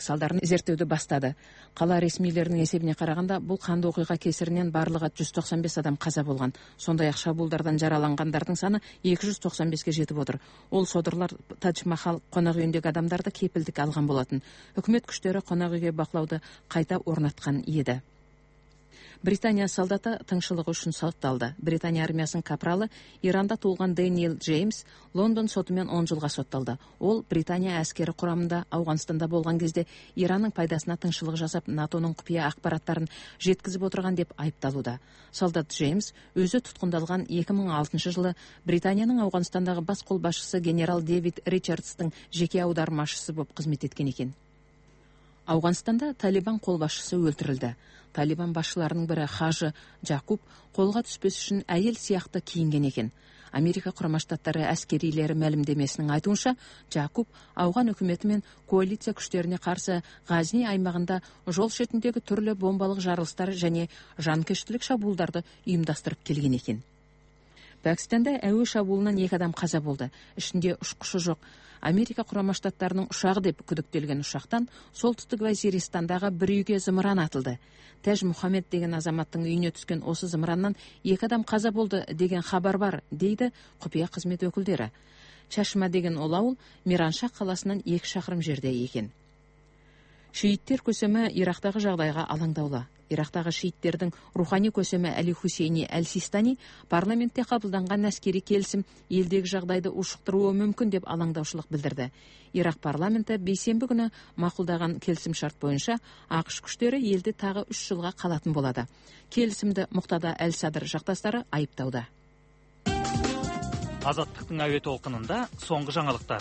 салдарын зерттеуді бастады. Қала ресмилерінің есебіне қарағанда, бұл қанды оқиға кесірінен барлығы 195 адам қаза болған. Сондай-ақ шабуылдардан жараланғандардың саны 295-ке жетіп отыр. Ол содырлар Тадж-Махал қонақ үйіндегі адамдарды кепілдік алған болатын. Үкімет күштері қонақ үйге бақылауды қайта орнатқан еді. Британия солдаты тыңшылығы үшін сотталды. Британия армиясының капралы Иранда туылған Дэниел Джеймс Лондон сотымен 10 жылға сотталды. Ол Британия әскері құрамында Ауғанстанда болған кезде Иранның пайдасына тыңшылық жасап, НАТОның құпия ақпараттарын жеткізіп отырған деп айыпталуда. Солдат Джеймс өзі тұтқындалған 2006 жылы Британияның Ауғанстандағы бас қолбасшысы генерал Дэвид Ричардстың жеке аудармашысы болып қызмет еткен екен. Ауғанстанда Талибан қолбасшысы өлтірілді. Талибан басшыларының бірі Хажы Джакуб қолға түспес үшін әйел сияқты киінген екен. Америка Құрама Штаттары әскерилері мәлімдемесінің айтуынша, Джакуб ауған үкіметі мен коалиция күштеріне қарсы Ғазни аймағында жол шетіндегі түрлі бомбалық жарылыстар және жанкештілік шабуылдарды ұйымдастырып келген екен. Пәкістанда әуе шабуылынан 2 адам қаза болды. Ішінде ұшқышы жоқ. Америка Құрама Штаттарының ұшағы деп күдіктелген ұшақтан солтүстік Вазиристандағы бір үйге зымыран атылды. Тәж Мұхаммед деген азаматтың үйіне түскен осы зымыраннан 2 адам қаза болды деген хабар бар, дейді құпия қызмет өкілдері. Чашма деген ол ауыл Мираншах қаласынан 2 шақырым жерде екен. Шииттер көсемі Ирактағы жағдайға алаңдаулы. Ирактағы шииттердің рухани көсемі Әли Хусейни Әл-Систани парламентте қабылданған әскери келісім елдегі жағдайды ушықтыруы мүмкін деп алаңдаушылық білдірді. Ирак парламенті бейсенбі күні мақұлдаған келісім шарт бойынша ақш күштері елде тағы 3 жылға қалатын болады. Келісімді Мұқтада Әл-Садр жақтастары айыптауда. Азаттықтың әуе толқынында соңғы жаңалықтар.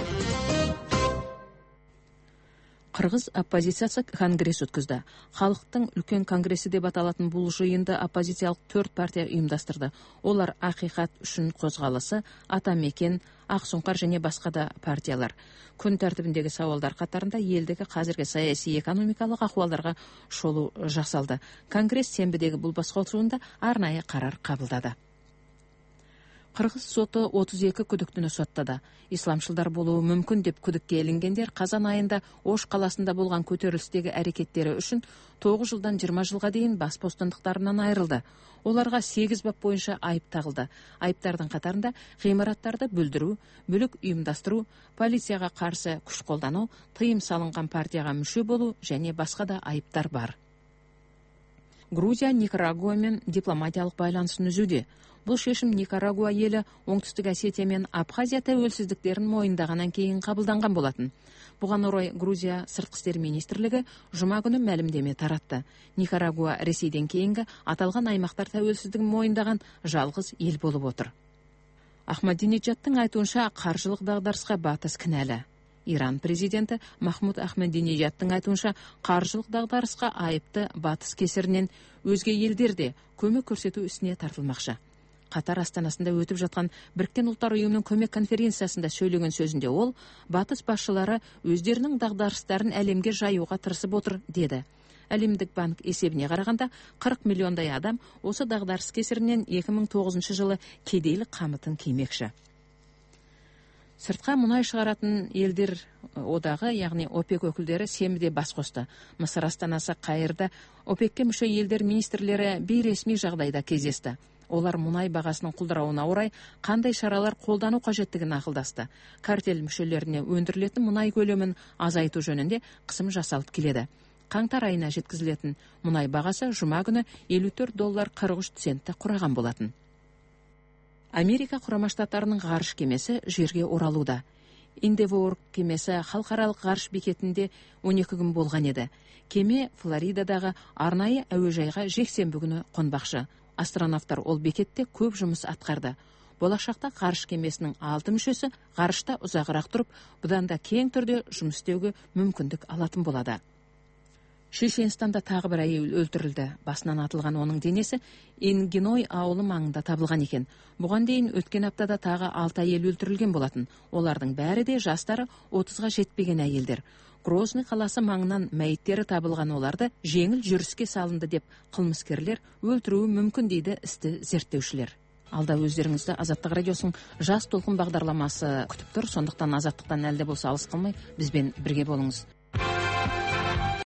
Қырғыз оппозициясы конгресс өткізді. Халықтың үлкен конгресі деп аталатын бұл жиынды оппозициялық 4 партия ұйымдастырды. Олар Ақиқат үшін қозғалысы, Атамекен, Ақсұңқар және басқа да партиялар. Күн тәртібіндегі сауалдар қатарында елдегі қазіргі саяси экономикалық ахуалдарға шолу жасалды. Конгресс сенбідегі бұл басқосуында арнайы қарар қабылдады. Қырғыз соты 32 күдіктіні соттады. Исламшылдар болуы мүмкін деп күдікке ілінгендер қазан айында Ош қаласында болған көтерілістегі әрекеттері үшін 9 жылдан 20 жылға дейін бас бостандықтарынан айырылды. Оларға 8 бап бойынша айып тағылды. Айыптардың қатарында ғимараттарды бүлдіру, бүлік ұйымдастыру, полицияға қарсы күш қолдану, тыйым салынған партияға мүше болу және басқа да айыптар бар. Грузия Никарагуамен дипломатиялық байланысын үзуде. Бұл шешім Никарагуа елі Оңтүстік Осетия мен Абхазия тәуелсіздіктерін мойындағаннан кейін қабылданған болатын. Бұған орай Грузия сыртқы істер министрлігі жұма күні мәлімдеме таратты. Никарагуа Ресейден кейінгі аталған аймақтар тәуелсіздігін мойындаған жалғыз ел болып отыр. Ахмадинеджадтың айтуынша қаржылық дағдарысқа батыс кінәлі. Иран президенті Махмуд Ахмадинеджадтың айтуынша қаржылық дағдарысқа айыпты батыс кесірінен өзге елдерде көмек көрсету ісіне тартылмақшы. Қатар астанасында өтіп жатқан Біріккен ұлттар ұйымының көмек конференциясында сөйлеген сөзінде ол, батыс басшылары өздерінің дағдарыстарын әлемге жаюға тырысып отыр, деді. Әлемдік банк есебіне қарағанда 40 миллиондай адам осы дағдарыс кесірінен 2009 жылы кедейлік қамытын кимекші. Сыртқа мұнай шығаратын елдер одағы, яғни ОПЕК өкілдері сенбіде бас қосты. Мысыр астанасы Қайырда ОПЕКке мүше елдер министрлері бейресми жағдайда кездесті. Олар мұнай бағасының құлдырауына орай қандай шаралар қолдану қажеттігін ақылдасты. Картель мүшелеріне өндірілетін мұнай көлемін азайту жөнінде қысым жасалып келеді. Қаңтар айына жеткізілетін мұнай бағасы жұма күні $54.43 құраған болатын. Америка Құрама Штаттарының ғарыш кемесі жерге оралуда. Индевор кемесі халықаралық ғарыш бекетінде 12 күн болған еді. Кеме Флоридадағы арнайы әуежайға жексенбі күні қонбақшы. Астронавтар ол бекетте көп жұмыс атқарды. Болашақта ғарыш кемесінің 6 мүшесі ғарышта ұзағырақ тұрып, бұдан да кең түрде жұмыс істеуге мүмкіндік алатын болады. Шешенстанда тағы бір әйел өлтірілді. Басынан атылған оның денесі Ингиной ауылы маңында табылған екен. Бұған дейін өткен аптада тағы 6 әйел өлтірілген болатын. Олардың бәрі де жастары 30-ға жетпеген әйелдер. Грозный қаласы маңынан мәйіттері табылған оларды жеңіл жүріске салынды деп қылмыскерлер өлтіруі мүмкін дейді істі зерттеушілер. Алда өздеріңізді Азаттық радиосының жас толқын бағдарламасы күтіп тұр. Сондықтан Азаттықтан әлде болса алыс қалмай бізбен бірге болыңыз.